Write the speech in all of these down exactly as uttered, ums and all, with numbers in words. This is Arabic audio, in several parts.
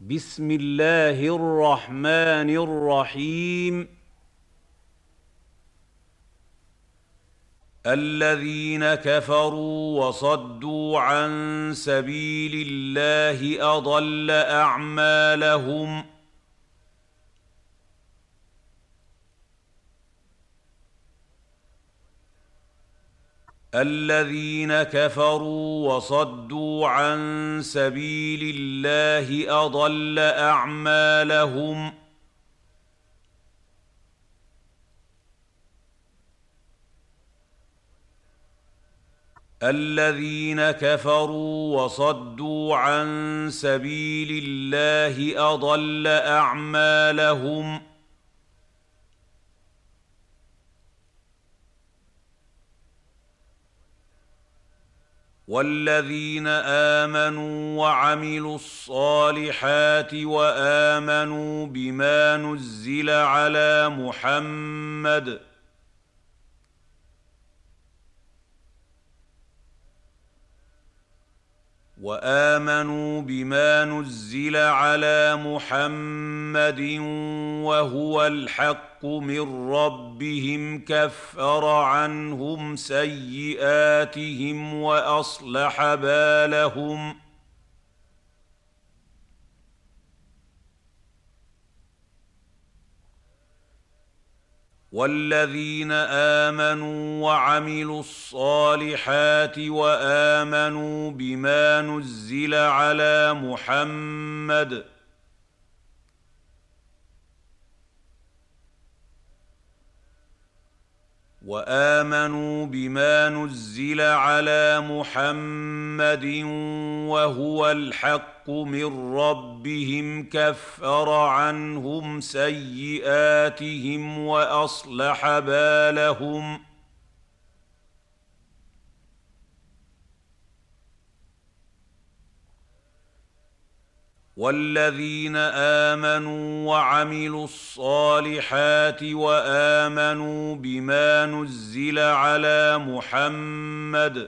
بسم الله الرحمن الرحيم. الذين كفروا وصدوا عن سبيل الله أضل أعمالهم. الذين كفروا وصدوا عن سبيل الله أضل أعمالهم. الذين كفروا وصدوا عن سبيل الله أضل أعمالهم. والذين آمنوا وعملوا الصالحات وآمنوا بما نزل على محمد وآمنوا بما نزل على محمد وهو الحق من ربهم كفر عنهم سيئاتهم وأصلح بالهم. والذين آمنوا وعملوا الصالحات وآمنوا بما نزل على محمد وآمنوا بما نزل على محمد وهو الحق من ربهم كفر عنهم سيئاتهم وأصلح بالهم. والذين آمنوا وعملوا الصالحات وآمنوا بما نزل على محمد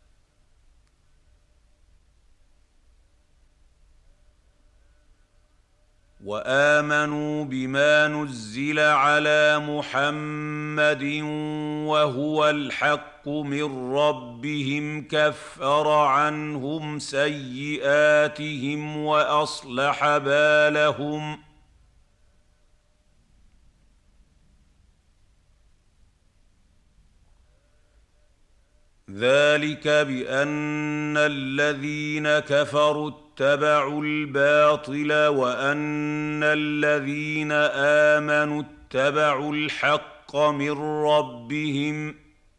وآمنوا بما نزل على محمد وهو الحق من ربهم كفر عنهم سيئاتهم وأصلح بالهم. ذلك بأن الذين كفروا اتبعوا الباطل وأن الذين آمنوا اتبعوا الحق من ربهم.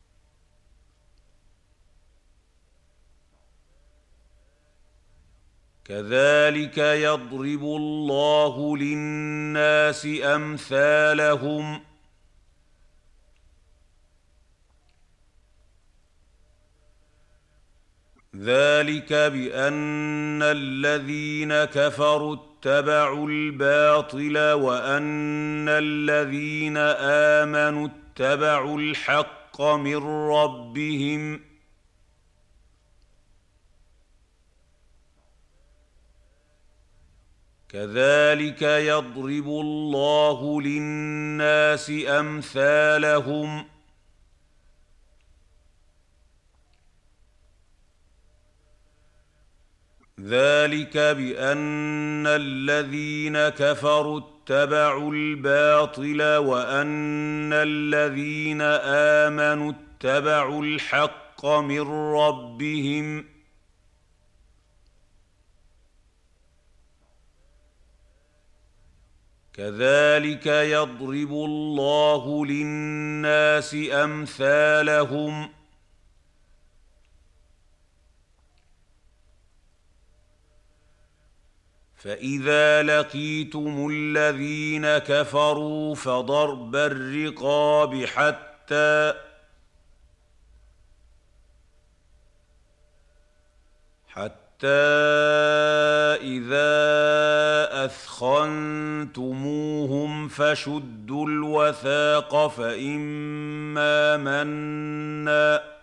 كذلك يضرب الله للناس أمثالهم. ذلك بأن الذين كفروا اتبعوا الباطل وأن الذين آمنوا اتبعوا الحق من ربهم. كذلك يضرب الله للناس أمثالهم. ذلك بأن الذين كفروا اتبعوا الباطل وأن الذين آمنوا اتبعوا الحق من ربهم. كذلك يضرب الله للناس أمثالهم. فإذا لقيتم الذين كفروا فضرب الرقاب حتى حتى إذا أثخنتموهم فشدوا الوثاق فإما منا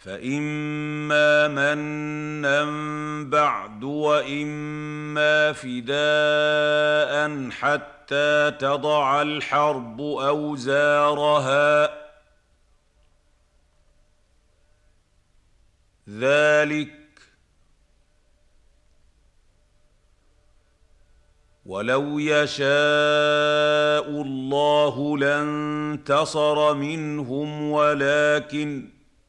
فإما منا بعد وإما فداء حتى تضع الحرب أوزارها ذلك ولو يشاء الله لانتصر منهم ولكن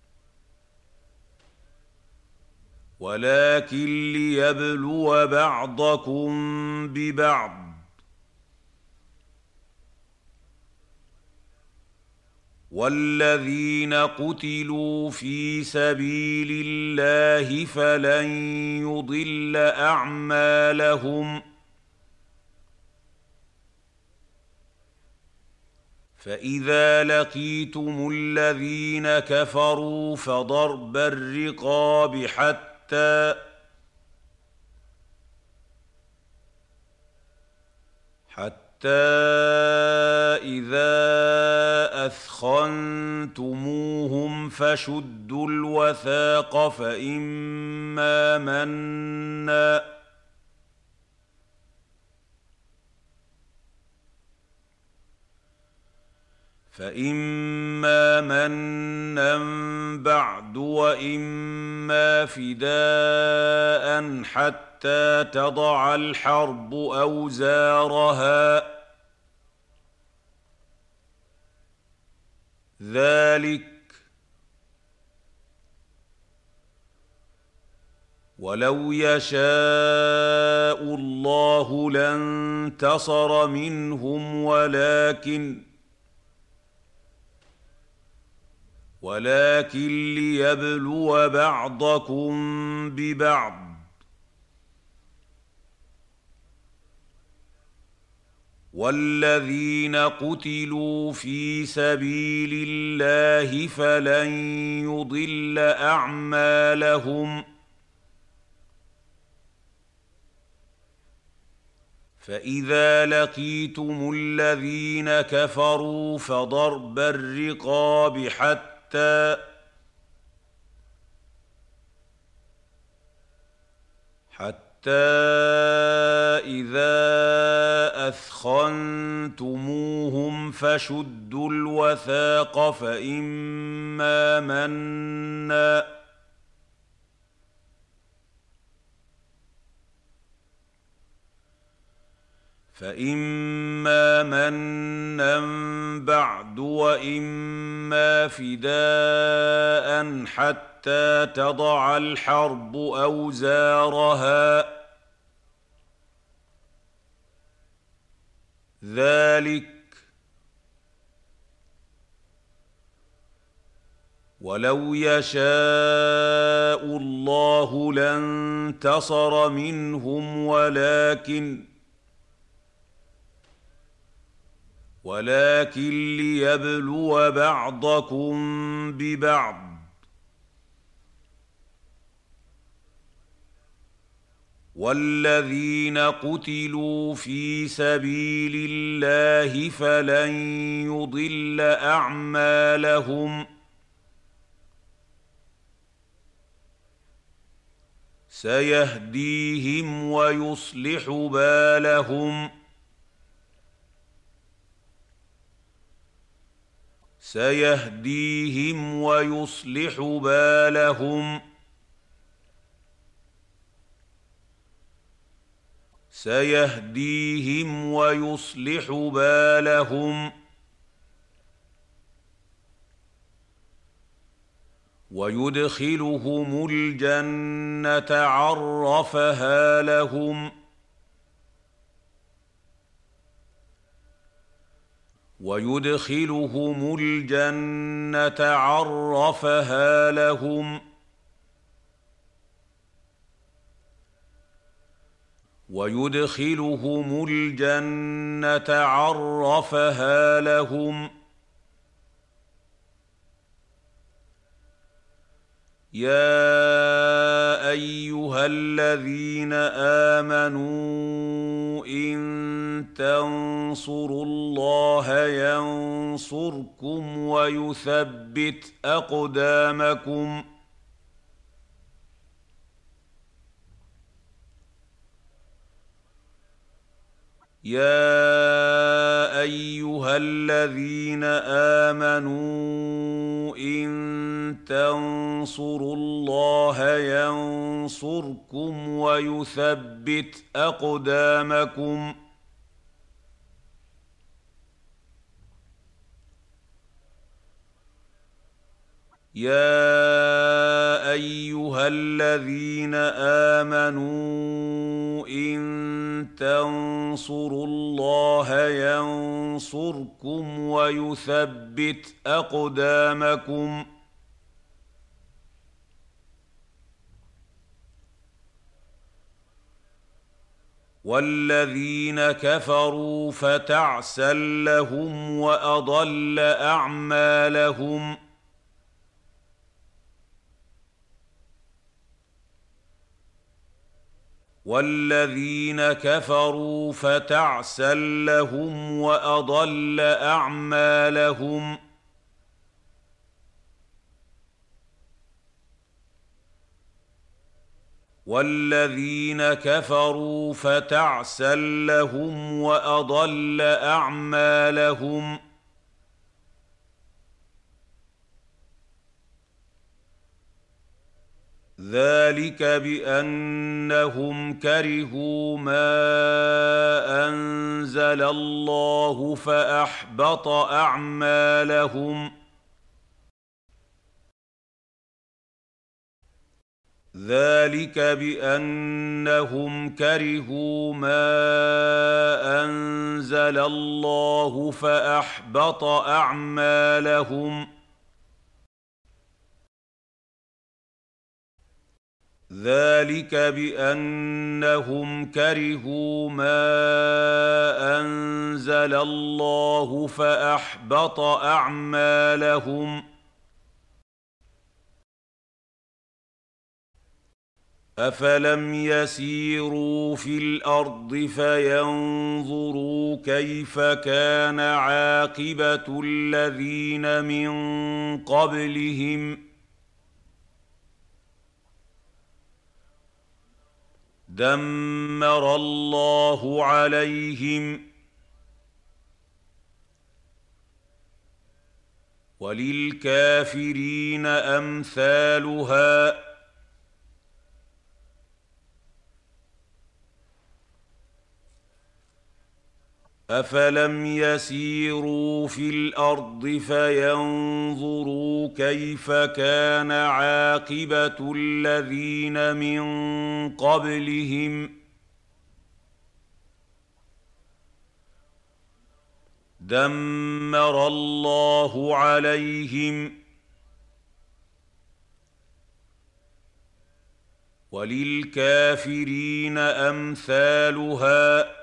ولكن ليبلو بعضكم ببعض والذين قتلوا في سبيل الله فلن يضل أعمالهم فإذا لقيتم الذين كفروا فضرب الرقاب حتى حتى إذا أثخنتموهم فشدوا الوثاق فإما منا فإما منا بعد وإما فداء حتى تضع الحرب أوزارها ذلك ولو يشاء الله لانتصر منهم ولكن ولكن ليبلو بعضكم ببعض والذين قتلوا في سبيل الله فلن يضل أعمالهم فإذا لقيتم الذين كفروا فضرب الرقاب حتى حتى إذا أثخنتموهم فشدوا الوثاق فإما منا فإما منا بعد وإما فداء حتى تضع الحرب أوزارها ذلك ولو يشاء الله لانتصر منهم ولكن ولكن ليبلو بعضكم ببعض والذين قتلوا في سبيل الله فلن يضل أعمالهم سيهديهم ويصلح بالهم سيهديهم ويصلح بالهم سيهديهم ويصلح بالهم ويدخلهم الجنة عرفها لهم ويدخلهم الجنة عرفها لهم ويدخلهم الجنة عرفها لهم يا أيها الذين آمنوا إن تنصروا الله ينصركم ويثبت أقدامكم يا ايها الذين امنوا ان تنصروا الله ينصركم ويثبت اقدامكم يا ايها الذين امنوا ان تنصروا الله ينصركم ويثبت اقدامكم والذين كفروا فتعسا لهم واضل اعمالهم والذين كفروا فتعسا لهم واضل اعمالهم والذين كفروا فتعسا لهم واضل اعمالهم ذلك بانهم كرهوا ما انزل الله فاحبط اعمالهم ذلك بانهم كرهوا ما انزل الله فاحبط اعمالهم ذلك بانهم كرهوا ما انزل الله فاحبط اعمالهم افلم يسيروا في الارض فينظروا كيف كان عاقبه الذين من قبلهم دمر الله عليهم وللكافرين امثالها افلم يسيروا في الارض فينظروا كيف كان عاقبه الذين من قبلهم دمر الله عليهم وللكافرين امثالها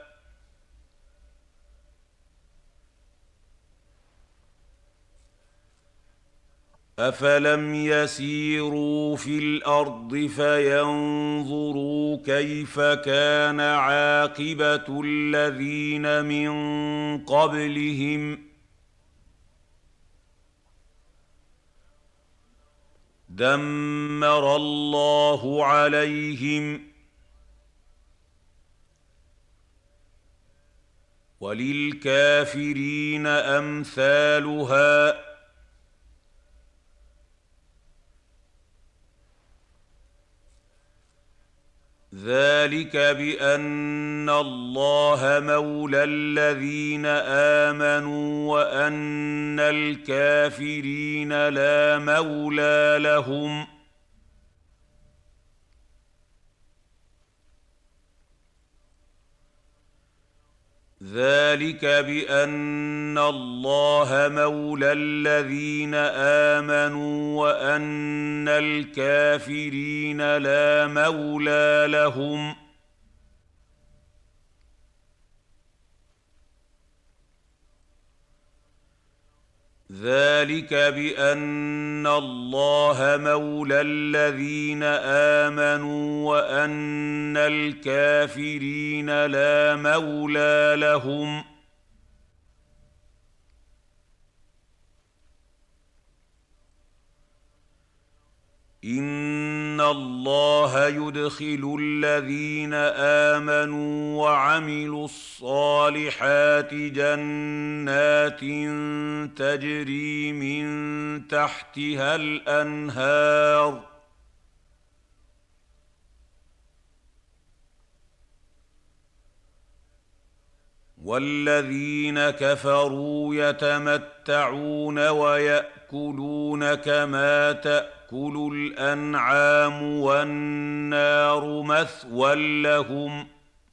افلم يسيروا في الارض فينظروا كيف كان عاقبه الذين من قبلهم دمر الله عليهم وللكافرين امثالها ذلك بان الله مولى الذين امنوا وان الكافرين لا مولى لهم ذلك بان الله مولى الذين امنوا وان الكافرين لا مولى لهم ذلك بان الله مولى الذين امنوا وان الكافرين لا مولى لهم ان الله يدخل الذين آمنوا وعملوا الصالحات جنات تجري من تحتها الأنهار والذين كفروا يتمتعون ويأكلون كما تأكل الأنعام والنار مثوى لهم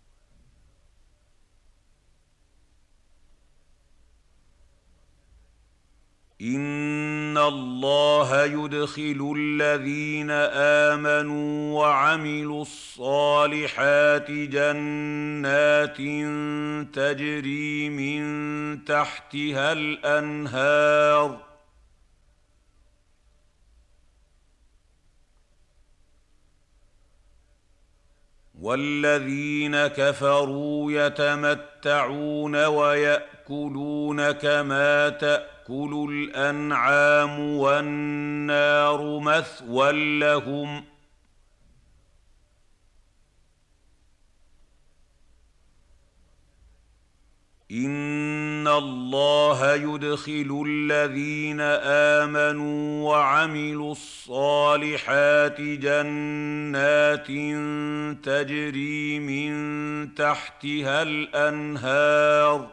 إن الله يدخل الذين آمنوا وعملوا الصالحات جنات تجري من تحتها الأنهار والذين كفروا يتمتعون ويأكلون كما تأكل الأنعام والنار مثوى لهم إن الله يدخل الذين آمنوا وعملوا الصالحات جنات تجري من تحتها الأنهار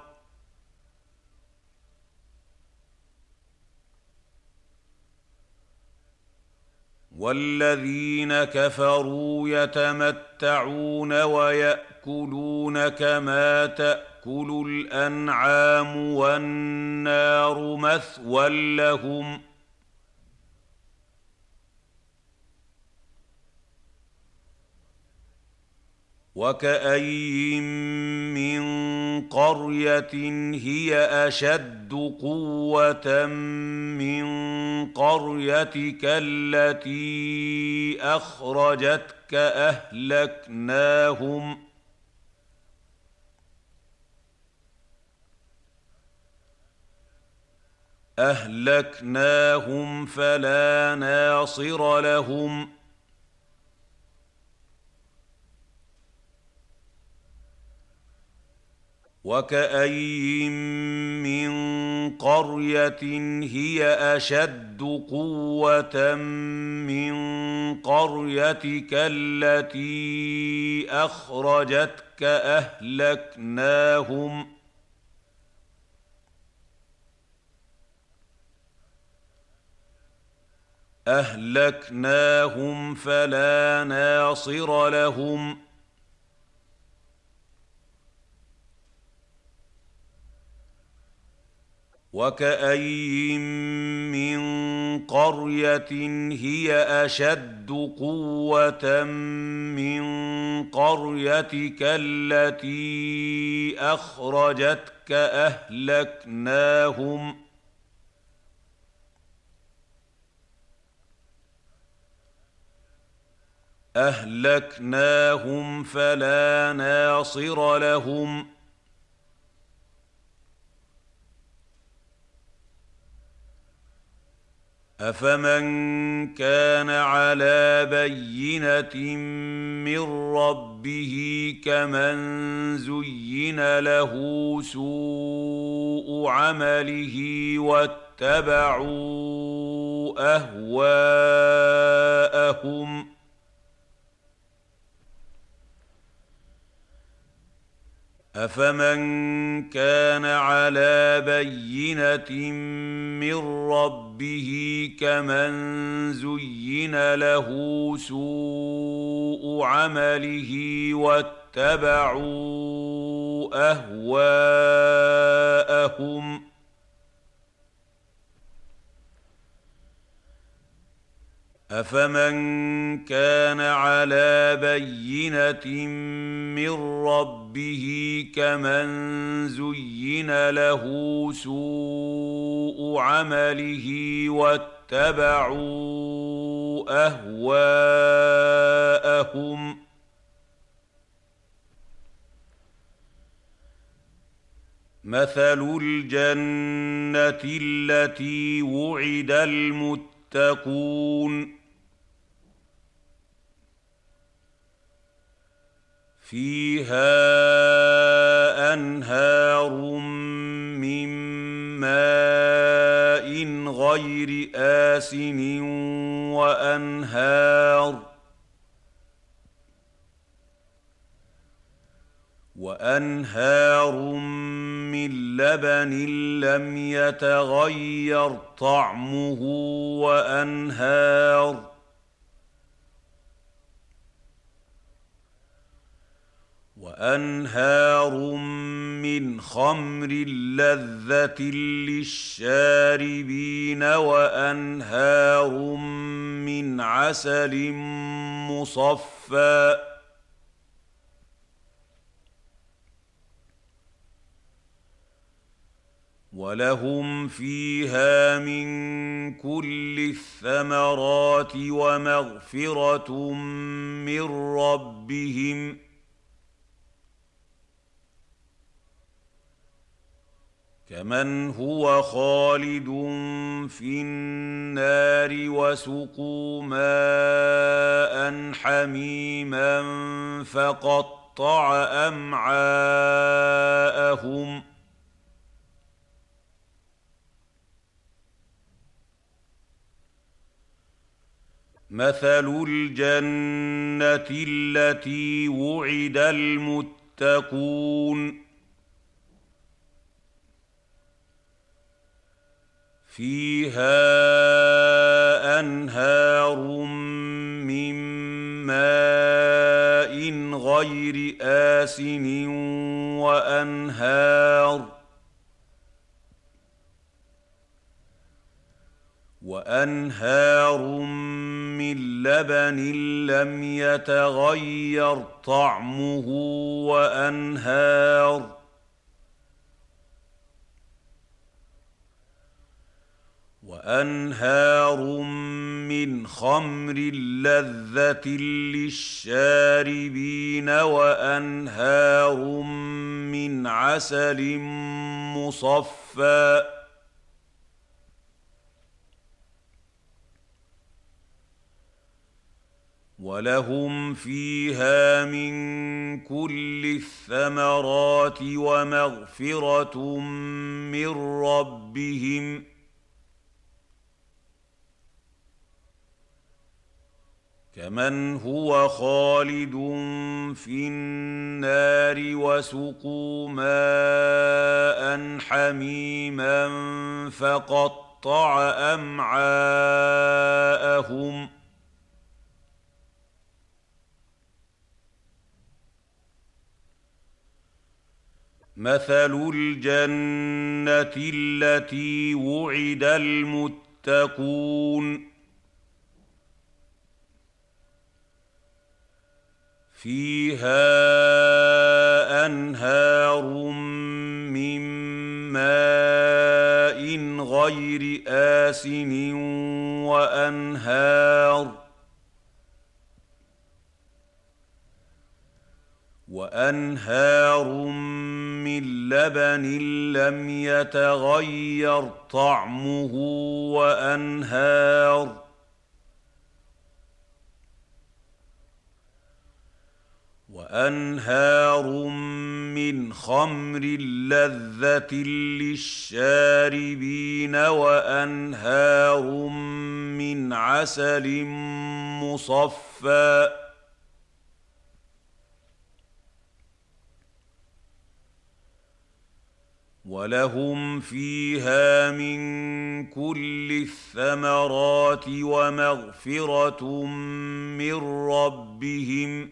والذين كفروا يتمتعون ويأكلون كما تأكل الأنعام والنار مثوى لهم وكأين من قرية هي أشد قوة من قريتك التي أخرجتك أهلكناهم أهلكناهم فلا ناصر لهم وكأين من قرية هي أشد قوة من قريتك التي أخرجتك أهلكناهم أهلكناهم فلا ناصر لهم وكأين من قرية هي أشد قوة من قريتك التي أخرجتك أهلكناهم أهلكناهم فلا ناصر لهم أفمن كان على بينة من ربه كمن زين له سوء عمله واتبعوا أهواءهم أفمن كان على بينة من ربه كمن زين له سوء عمله واتبعوا أهواءهم أفمن كان على بينة من ربه كمن زين له سوء عمله واتبعوا أهواءهم مثل الجنة التي وعد المتقون فيها أنهار من ماء غير آسن وأنهار وأنهار من لبن لم يتغير طعمه وأنهار وأنهار من خمر لذة للشاربين وأنهار من عسل مصفى ولهم فيها من كل الثمرات ومغفرة من ربهم كمن هو خالد في النار وسقوا ماء حميما فقطع أمعاءهم مثل الجنة التي وعد المتقون فيها أنهار من ماء غير آسن وأنهار وأنهار من لبن لم يتغير طعمه وأنهار وأنهار من خمر لذة للشاربين وأنهار من عسل مصفى ولهم فيها من كل الثمرات ومغفرة من ربهم كمن هو خالد في النار وسقوا ماء حميما فقطع أمعاءهم مثل الجنة التي وعد المتقون فيها أنهار من ماء غير آسن وأنهار وأنهار من لبن لم يتغير طعمه وأنهار وأنهار من خمر لذة للشاربين وأنهار من عسل مصفى ولهم فيها من كل الثمرات ومغفرة من ربهم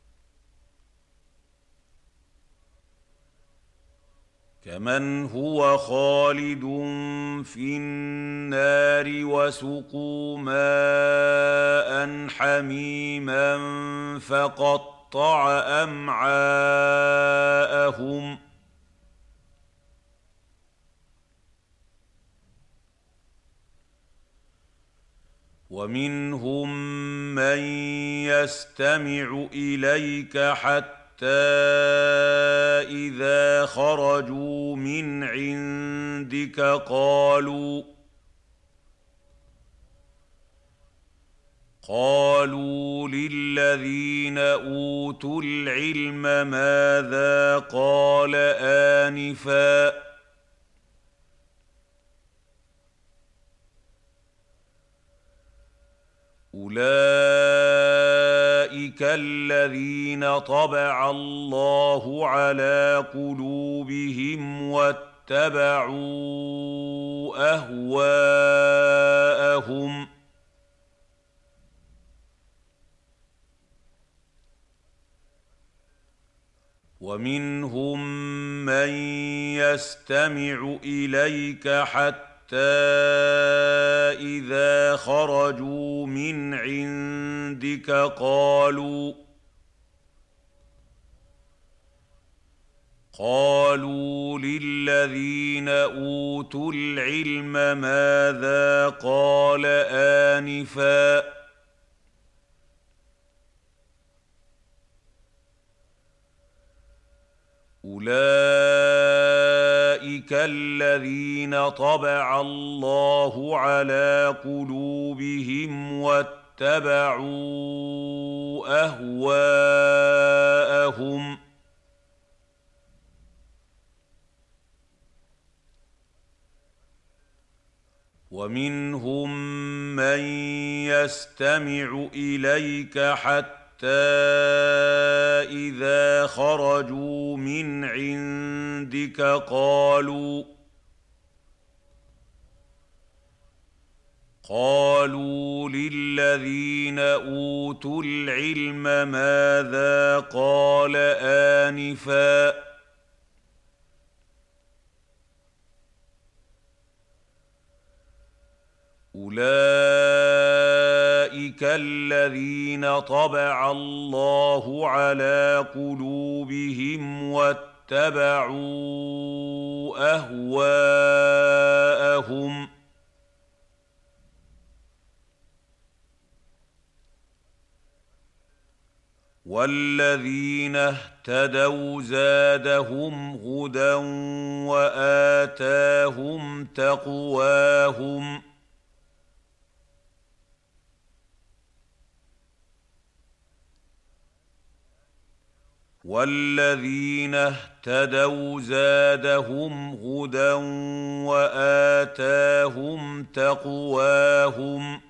كمن هو خالد في النار وسقوا ماء حميما فقطع أمعاءهم ومنهم من يستمع إليك حتى إذا خرجوا من عندك قالوا قالوا للذين اوتوا العلم ماذا قال آنفا أولئك الذين طبع الله على قلوبهم واتبعوا أهواءهم ومنهم من يستمع إليك حتى إذا خرجوا من عندك قالوا قالوا للذين أوتوا العلم ماذا قال آنفا أولئك الذين طبع الله على قلوبهم واتبعوا أهواءهم ومنهم من يستمع إليك حتى إذا خرجوا من عندك قالوا قالوا للذين أوتوا العلم ماذا قال آنفا أولئك الذين طبع الله على قلوبهم واتبعوا أهواءهم والذين اهتدوا زادهم هدى وآتاهم تقواهم والذين اهتدوا زادهم هدى وآتاهم تقواهم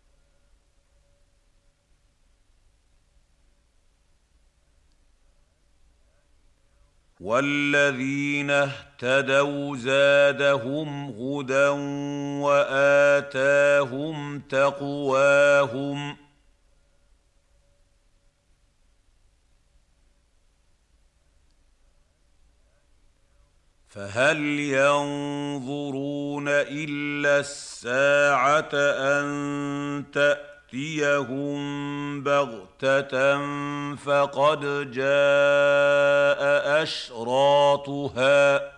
والذين اهتدوا زادهم هدى وآتاهم تقواهم فهل ينظرون إلا الساعة أن تأتيهم بغتة فقد جاء أشراطها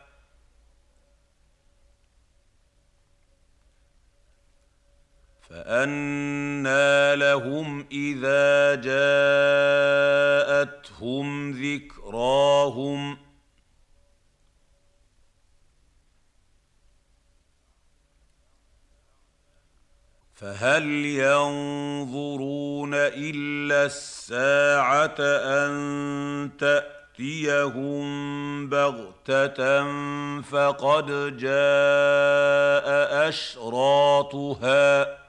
فأنى لهم إذا جاءتهم ذكراهم فهل ينظرون إلا الساعة أن تأتيهم بغتة فقد جاء أشراطها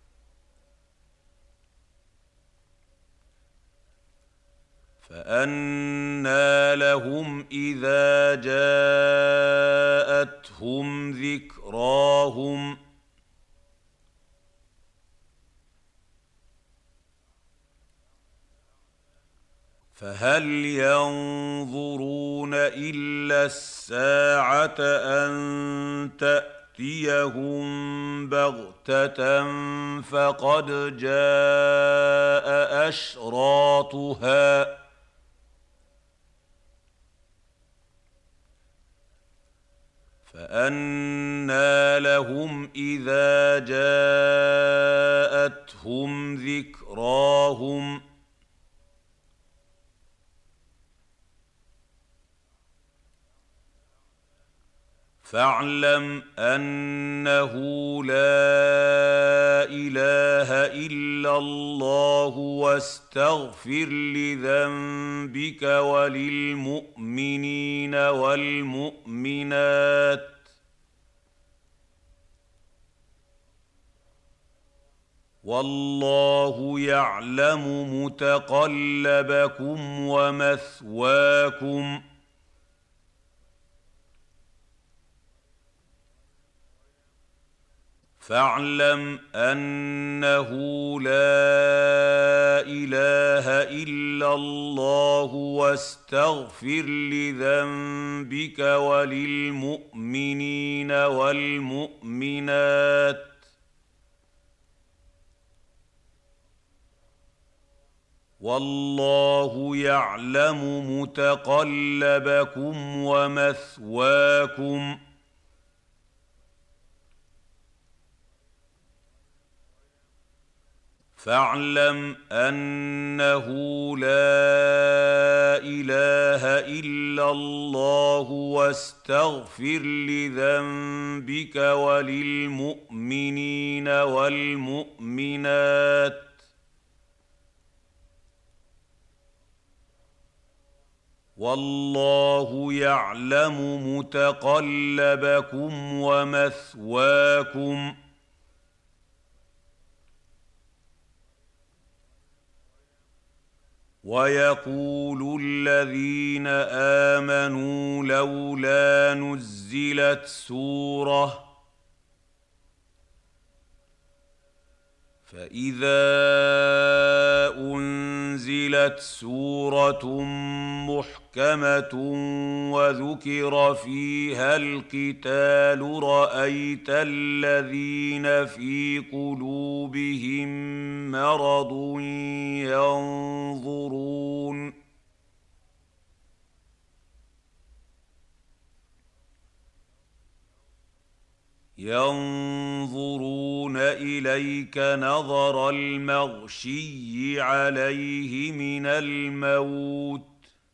فأنى لهم إذا جاءتهم ذكراهم فهل ينظرون إلا الساعة أن تأتيهم بغتة فقد جاء أشراطها فأنى لهم إذا جاءتهم ذكراهم فاعلم انه لا اله الا الله واستغفر لذنبك وللمؤمنين والمؤمنات والله يعلم متقلبكم ومثواكم فاعلم انه لا اله الا الله واستغفر لذنبك وللمؤمنين والمؤمنات والله يعلم متقلبكم ومثواكم فاعلم انه لا اله الا الله واستغفر لذنبك وللمؤمنين والمؤمنات والله يعلم متقلبكم ومثواكم ويقول الذين آمنوا لولا نزلت سورة فإذا أنزلت سورة محكمة وذكر فيها القتال رأيت الذين في قلوبهم مرض ينظرون ينظرون إليك نظر المغشي عليه من الموت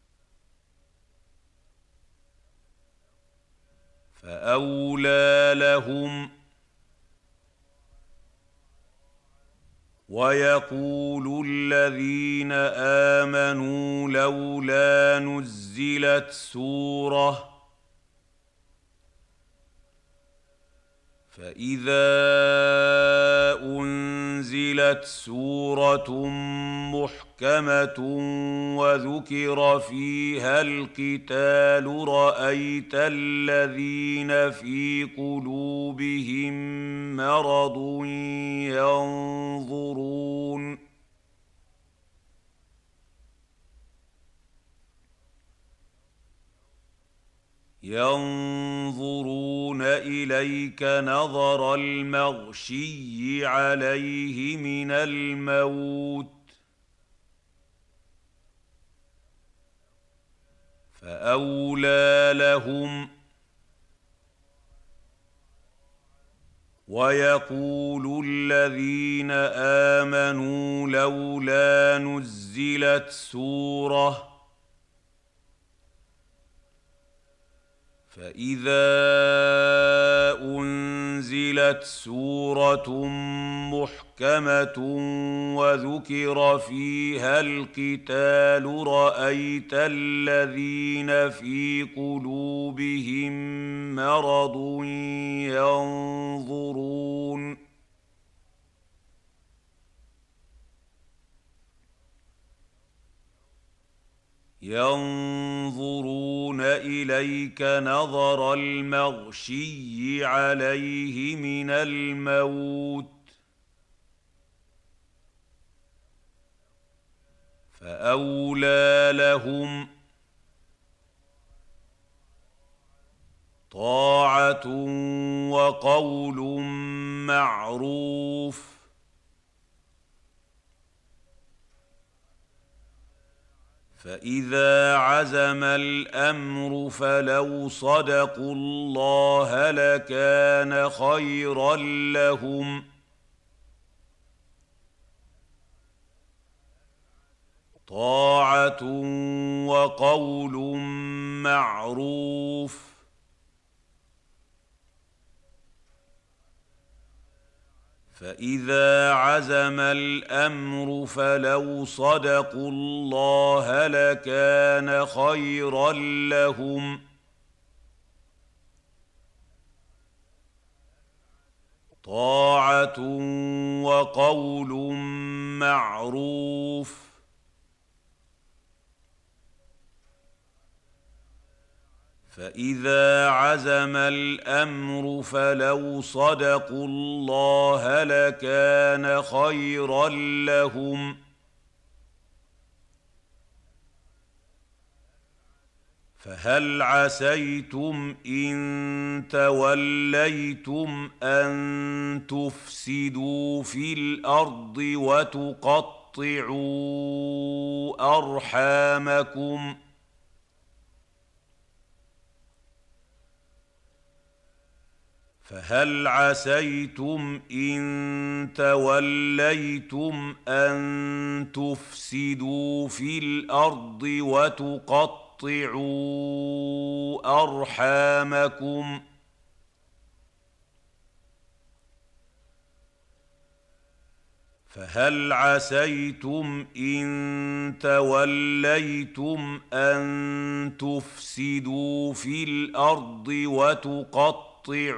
فأولى لهم ويقول الذين آمنوا لولا نزلت سورة فإذا أنزلت سورة محكمة وذكر فيها القتال رأيت الذين في قلوبهم مرض ينظرون ينظرون إليك نظر المغشي عليه من الموت فأولى لهم ويقول الذين آمنوا لولا نزلت سورة فإذا أنزلت سورة محكمة وذكر فيها القتال رأيت الذين في قلوبهم مرض ينظرون ينظرون إليك نظر المغشي عليه من الموت فأولى لهم طاعة وقول معروف فإذا عزم الأمر فلو صدقوا الله لكان خيرا لهم طاعة وقول معروف فإذا عزم الأمر فلو صدقوا الله لكان خيرا لهم طاعة وقول معروف فإذا عزم الأمر فلو صدقوا الله لكان خيرا لهم فهل عسيتم إن توليتم أن تفسدوا في الأرض وتقطعوا أرحامكم فهل عسيتم إن توليتم أن تفسدوا في الأرض وتقطعوا أرحامكم فهل عسيتم إن توليتم أن تفسدوا في الأرض وتقطعوا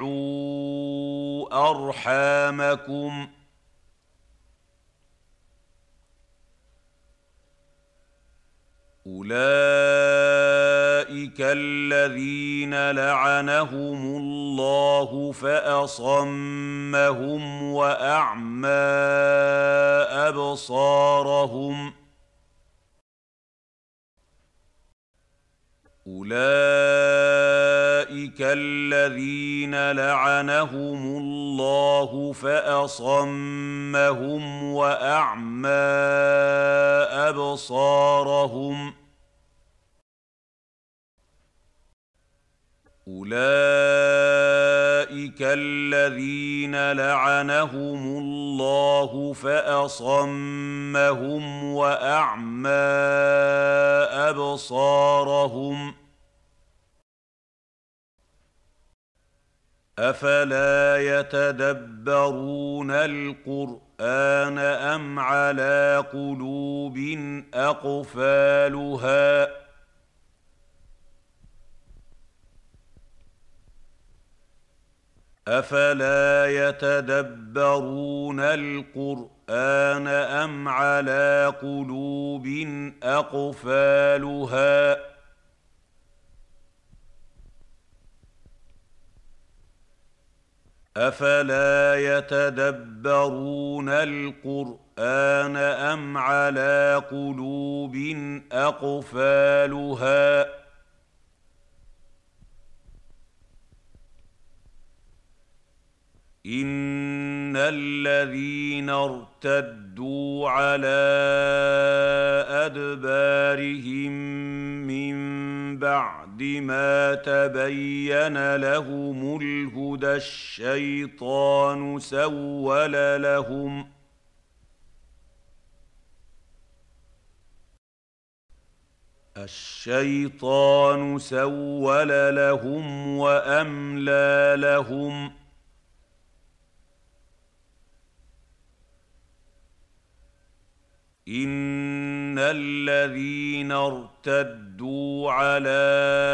قطعوا أرحامكم أولئك الذين لعنهم الله فأصمهم وأعمى أبصارهم أولئك الذين لعنهم الله فأصمهم وأعمى أبصارهم أولئك الذين لعنهم الله فأصمهم وأعمى أبصارهم أفلا يتدبرون القرآن أم على قلوب أقفالها أفلا يتدبرون القرآن أم على قلوب أقفالها أفلا يتدبرون القرآن أم على قلوب أقفالها إن الذين ارتدوا على أدبارهم من بعد ما تبين لهم الهدى الشيطان سول لهم الشيطان سول لهم وأملى لهم إن الذين ارتدوا على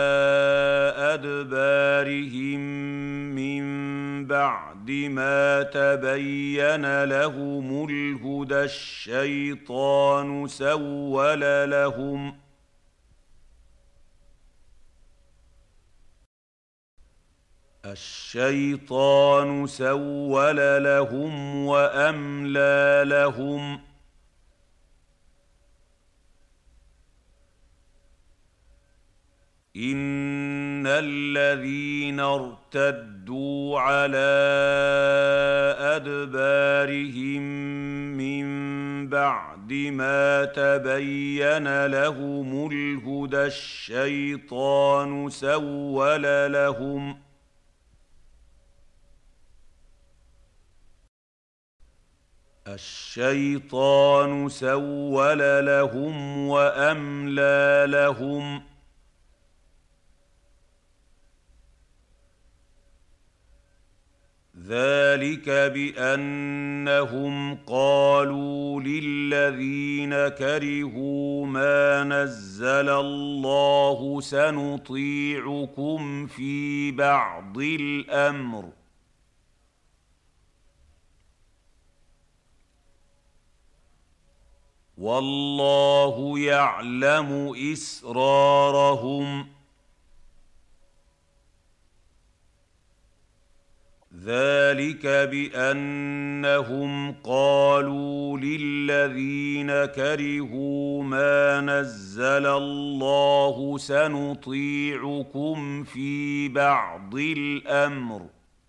أدبارهم من بعد ما تبين لهم الهدى الشيطان سول لهم الشيطان سول لهم وأملى لهم إن الذين ارتدوا على أدبارهم من بعد ما تبين لهم الهدى الشيطان سول لهم الشيطان سول لهم وأملى لهم ذلك بانهم قالوا للذين كرهوا ما نزل الله سنطيعكم في بعض الامر والله يعلم اسرارهم ذلك بانهم قالوا للذين كرهوا ما نزل الله سنطيعكم في بعض الامر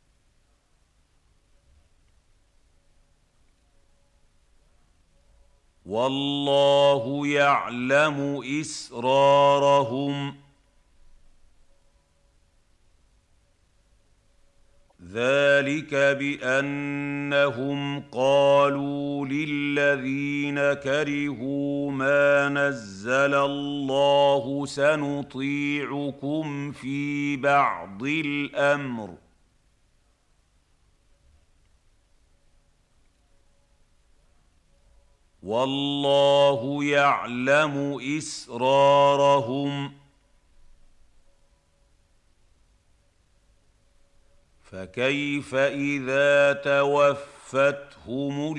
والله يعلم اسرارهم ذلك بانهم قالوا للذين كرهوا ما نزل الله سنطيعكم في بعض الامر والله يعلم اسرارهم فكيف اذا توفتهم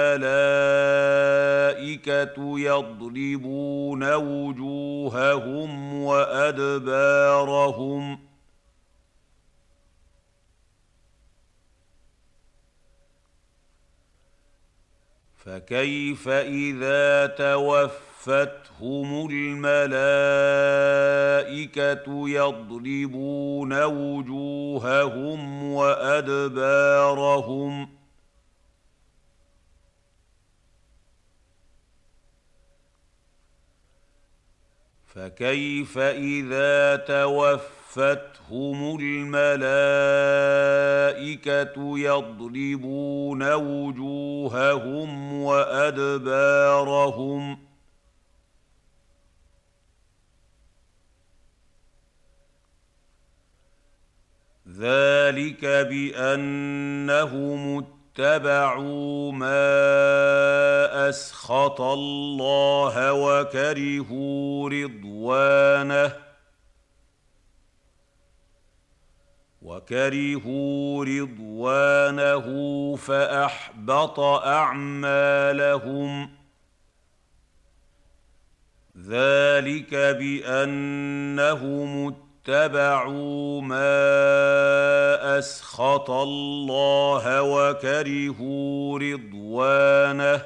الملائكه يضربون وجوههم وادبارهم فكيف اذا توفتهم الملائكه يضربون وجوههم وادبارهم فكيف اذا توفتهم الملائكه يضربون وجوههم وادبارهم ذلك بانهم اتبعوا ما اسخط الله وكرهوا رضوانه وكرهوا رضوانه فاحبط اعمالهم ذلك بانهم اتبعوا ما اسخط الله وكرهوا رضوانه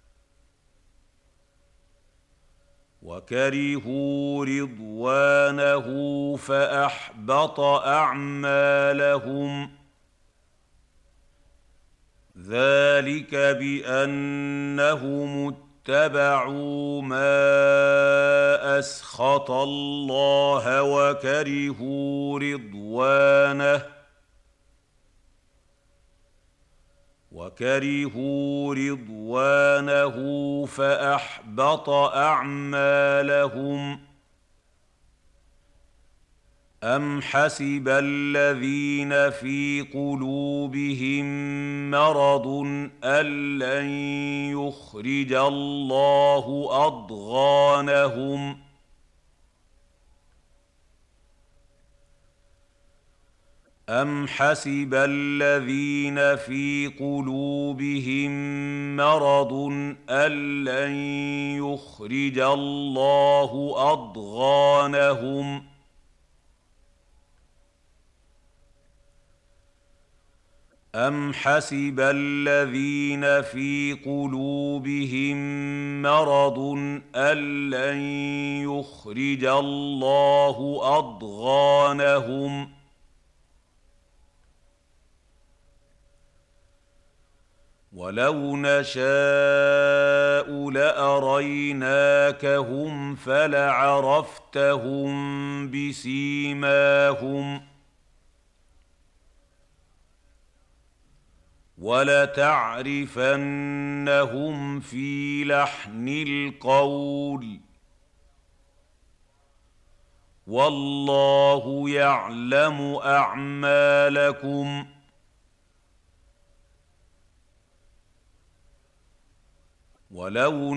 وكرهوا رضوانه فاحبط اعمالهم ذلك بانهم اتبعوا ما اسخط الله وكرهوا رضوانه وكرهوا رضوانه فاحبط اعمالهم ام حسب الذين في قلوبهم مرض ان لن يخرج الله اضغانهم أم حسب الذين في قلوبهم مرض أن لن يخرج الله أضغانهم أم حسب الذين في قلوبهم مرض أن لن يخرج الله أضغانهم ولو نشاء لأريناكهم فلعرفتهم بسيماهم ولتعرفنهم في لحن القول والله يعلم أعمالكم ولو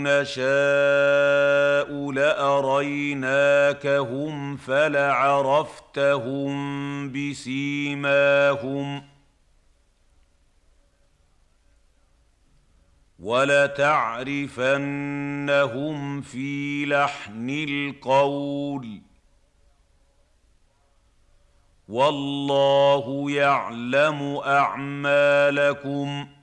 نشاء لأريناكهم فلعرفتهم بسيماهم ولتعرفنهم في لحن القول والله يعلم أعمالكم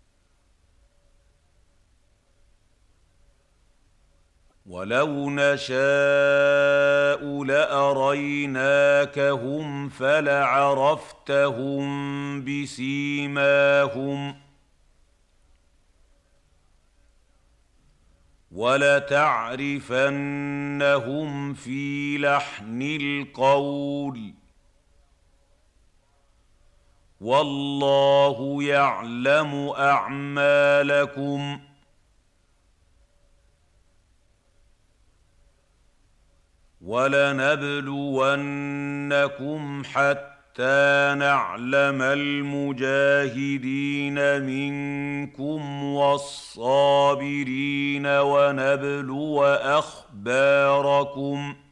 ولو نشاء لأريناكهم فلعرفتهم بسيماهم ولتعرفنهم في لحن القول والله يعلم أعمالكم ولنبلونكم حتى نعلم المجاهدين منكم والصابرين ونبلو أخباركم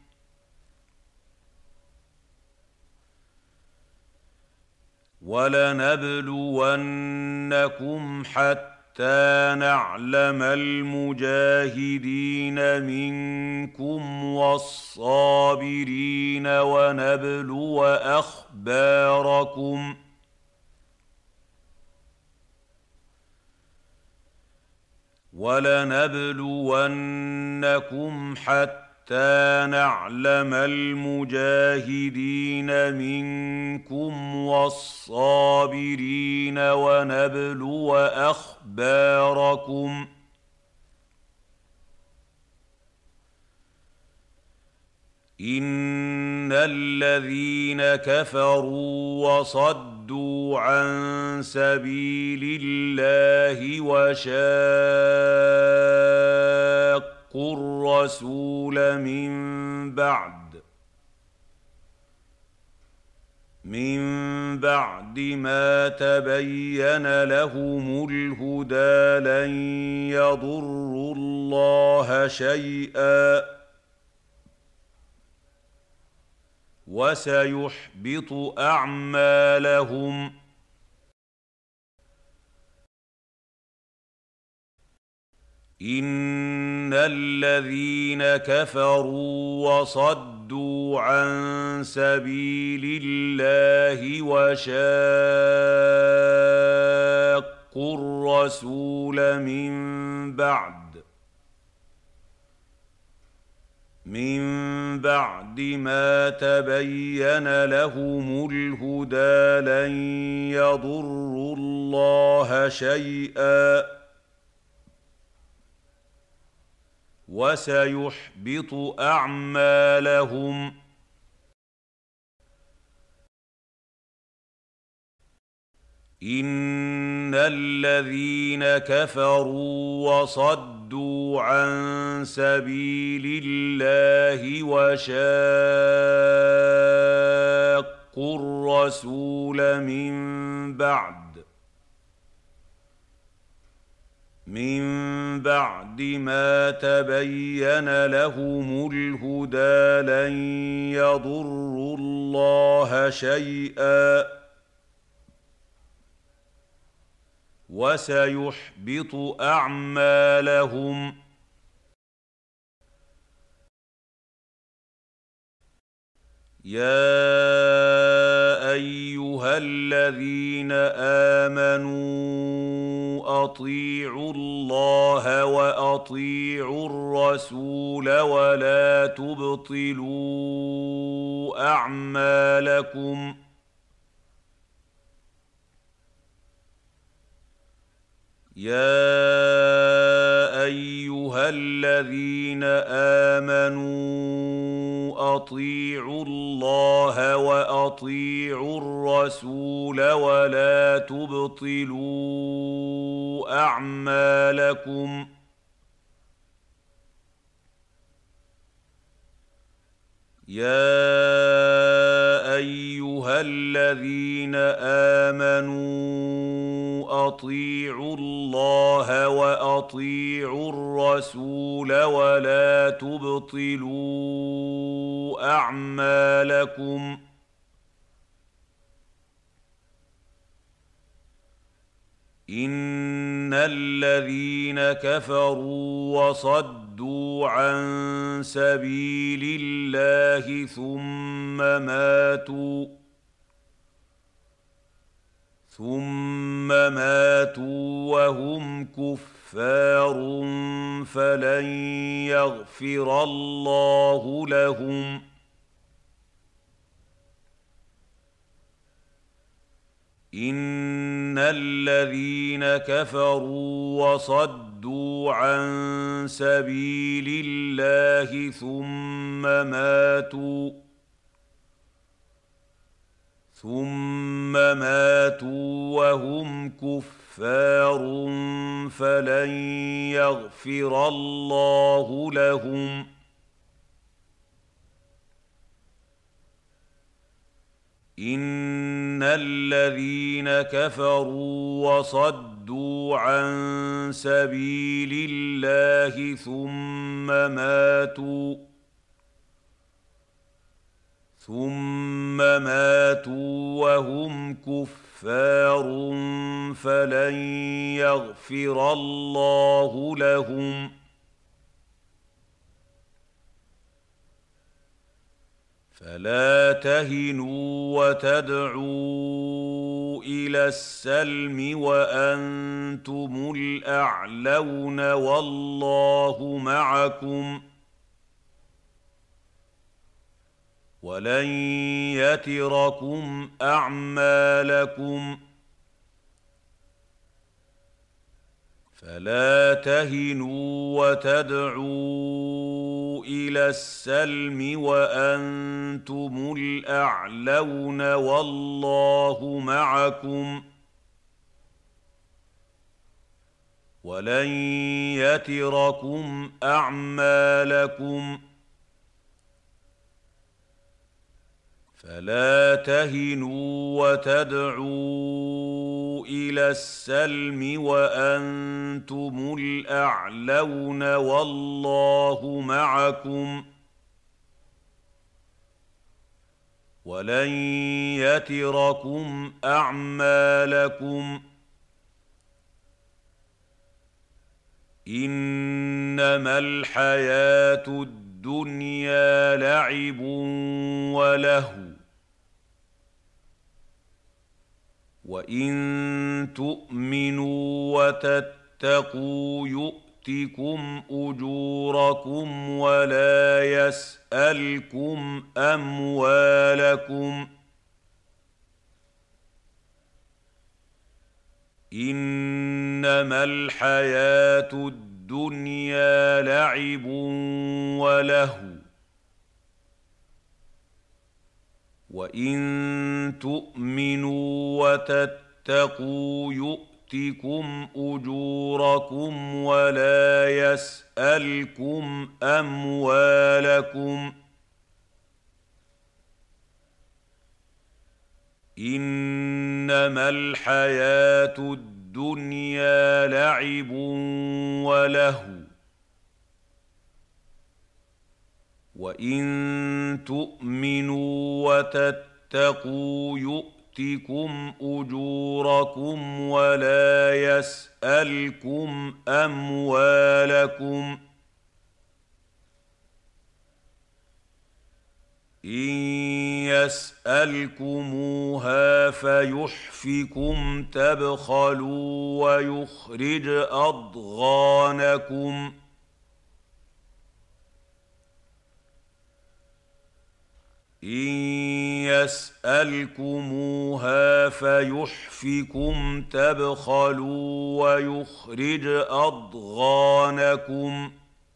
ولنبلونكم حتى نعلم المجاهدين منكم والصابرين ونبلو أخباركم ولنبلونكم حتى حتى نعلم المجاهدين منكم والصابرين ونبلو أخباركم إن الذين كفروا وصدوا عن سبيل الله وشاقوا الرسول من بعد من بعد ما تبين لهم الهدى لن يضروا الله شيئا وسيحبط أعمالهم إن الذين كفروا وصدوا عن سبيل الله وشاقوا الرسول من بعد من بعد ما تبين لهم الهدى لن يضروا الله شيئا وسيحبط أعمالهم إن الذين كفروا وصدوا عن سبيل الله وشاقوا الرسول من بعد من بعد ما تبين لهم الهدى لن يضروا الله شيئا وسيحبط أعمالهم يا أيها الذين آمنوا أطيعوا الله وأطيعوا الرسول ولا تبطلوا أعمالكم يا أيها الذين آمنوا أطيعوا الله وأطيعوا الرسول ولا تبطلوا أعمالكم يا أيها الذين آمنوا وأطيعوا الله وأطيعوا الرسول ولا تبطلوا أعمالكم إن الذين كفروا وصدوا عن سبيل الله ثم ماتوا ثم ماتوا وهم كفار فلن يغفر الله لهم إن الذين كفروا وصدوا عن سبيل الله ثم ماتوا ثم ماتوا وهم كفار فلن يغفر الله لهم إن الذين كفروا وصدوا عن سبيل الله ثم ماتوا ثم ماتوا وهم كفار فلن يغفر الله لهم فلا تهنوا وتدعوا إلى السلم وأنتم الأعلون والله معكم ولن يتركم أعمالكم فلا تهنوا وتدعوا إلى السلم وأنتم الأعلون والله معكم ولن يتركم أعمالكم فلا تهنوا وتدعوا إلى السلم وأنتم الأعلون والله معكم ولن يتركم أعمالكم إنما الحياة الدنيا لعب ولهو وإن تؤمنوا وتتقوا يؤتكم أجوركم ولا يسألكم أموالكم إنما الحياة الدنيا لعب ولهو وإن تؤمنوا وتتقوا يؤتكم أجوركم ولا يسألكم أموالكم إنما الحياة الدنيا لعب ولهو وإن تؤمنوا وتتقوا يؤتكم أجوركم ولا يسألكم أموالكم إن يسألكموها فيحفكم تبخلوا ويخرج أضغانكم إن يسألكموها فيحفكم تبخلوا ويخرج أضغانكم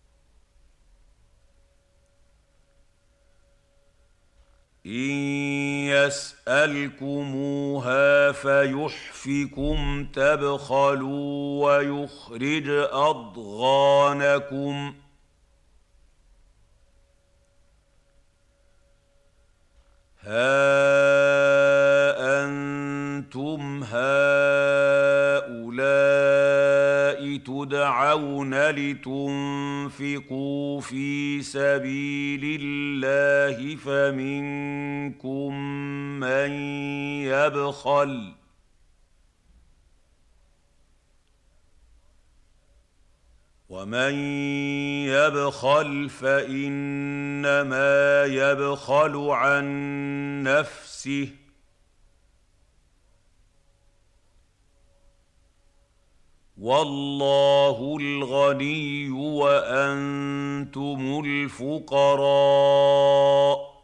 إن يسألكموها فيحفكم تبخلوا ويخرج أضغانكم ها أنتم هؤلاء تدعون لتنفقوا في سبيل الله فمنكم من يبخل ومن يبخل فإنما يبخل عن نفسه والله الغني وأنتم الفقراء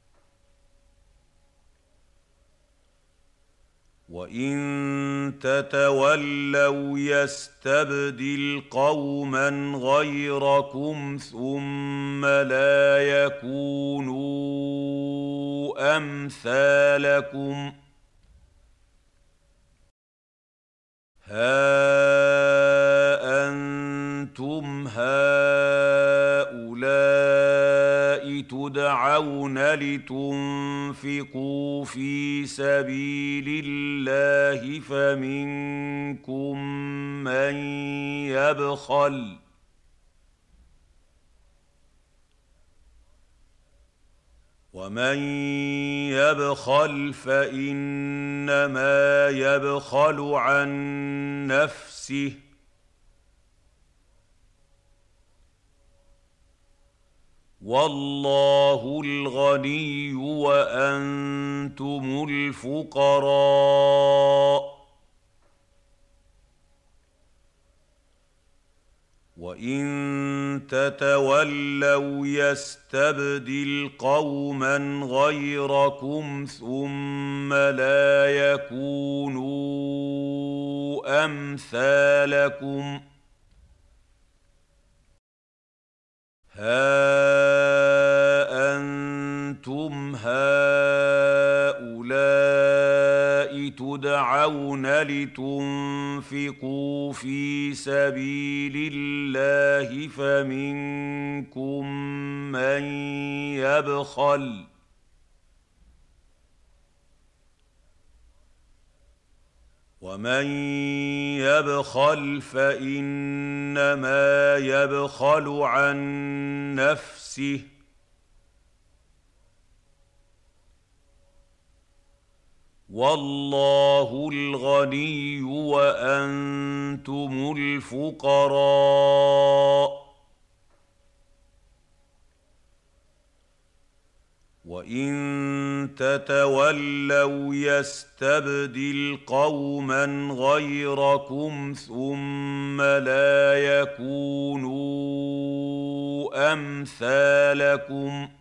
وإن تتولوا يستبدل قوما غيركم ثم لا يكونوا أمثالكم ها أنتم هؤلاء تدعون لتنفقوا في سبيل الله فمنكم من يبخل ومن يبخل فإنما يبخل عن نفسه والله الغني وأنتم الفقراء وإن تتولوا يستبدل قوما غيركم ثم لا يكونوا أمثالكم ها أنتم هؤلاء تدعون لتنفقوا في سبيل الله فمنكم من يبخل ومن يبخل فإنما يبخل عن نفسه والله الغني وأنتم الفقراء وإن تتولوا يستبدل قوما غيركم ثم لا يكونوا أمثالكم